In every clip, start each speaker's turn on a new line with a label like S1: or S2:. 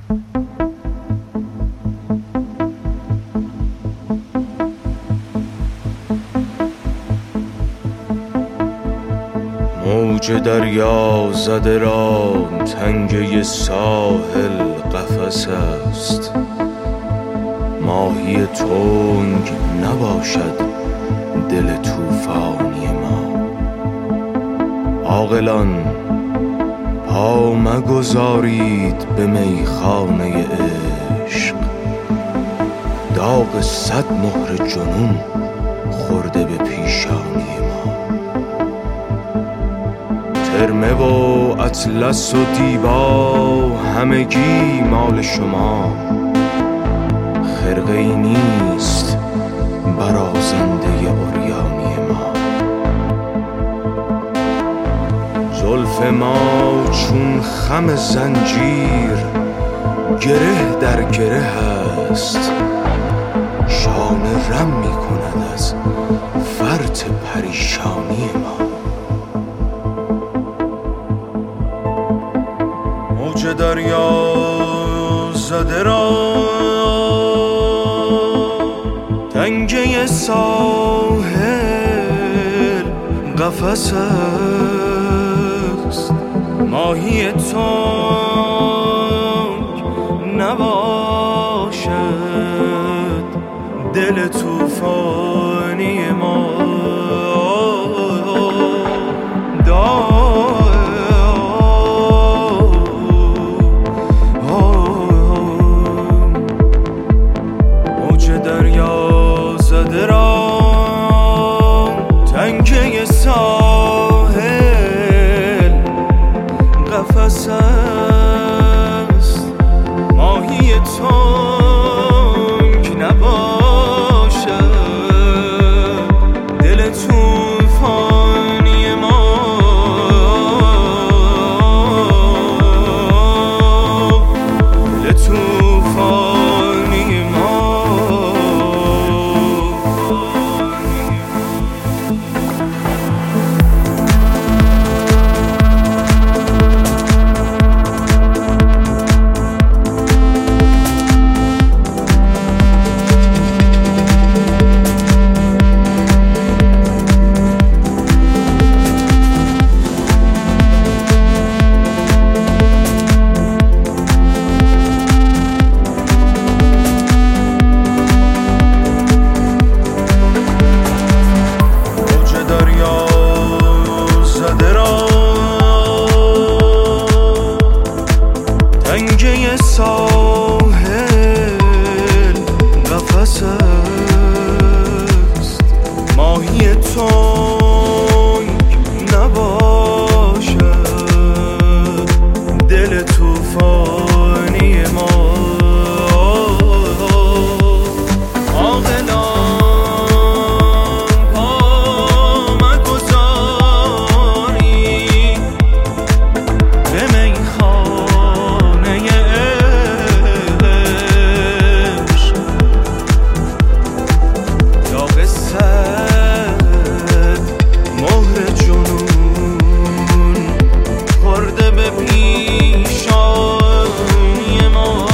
S1: موج دریا زده را تنگه ساحل قفس است، ماهی تنگ نباشد دل طوفانی ما. عاقلان پا مگذارید به میخانه عشق، داغ 100 مهر جنون خورده به پیشانی ما. ترمه و اطلس و دیبا همگی مال شما، خرقه‌ای نیست برازنده عریانی ما. زلف ما چون خم زنجیر گره در گره است، شانه رم می کند از فرط پریشانی ما. موج دریا زده را تنگه ساحل قفس است، ماهی تنگ نباشد دل طوفانی ما. موج دریا زده را تنگه ساحل قفس است، ماهی تنگ نباشد دل طوفانی ما. دل طوفانی ما. تنگه ساحل قفس است، ماهی تنگ نباشد دل طوفانی ما. عاقلان پا مگذارید به میخانه عشق، داغ 100 مهر جنون خورده به پیشانی ما.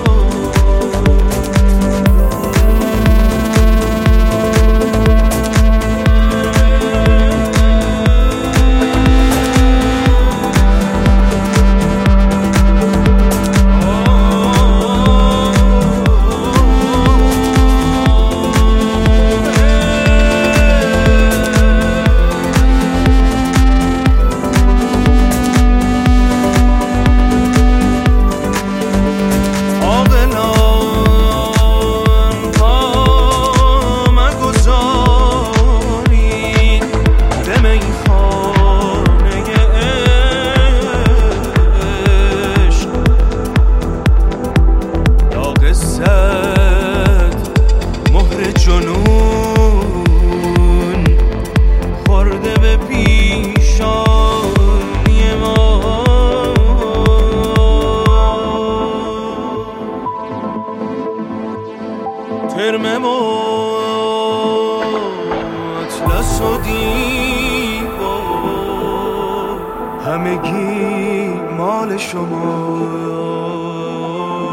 S1: ترمه و اطلس و دیبا همگی مال شما.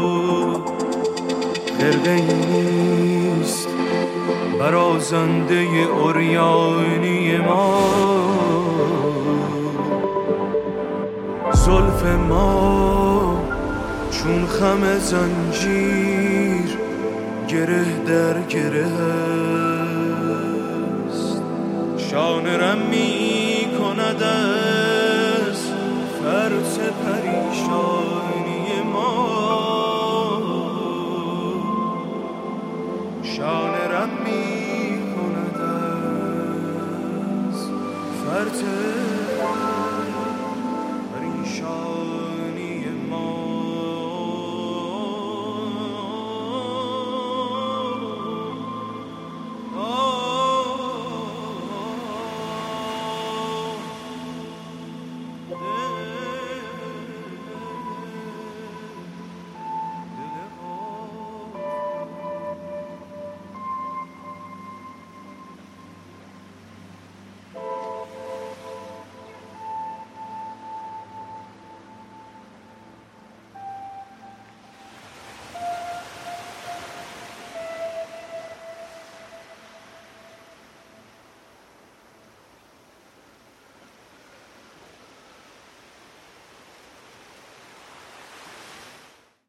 S1: خرقه نیست برازنده عریانی ما. زلف ما چون خم زنجیر گره در گره است، شانه رم می کند از فرط پریشانی ما. شانه رم می کند از فرط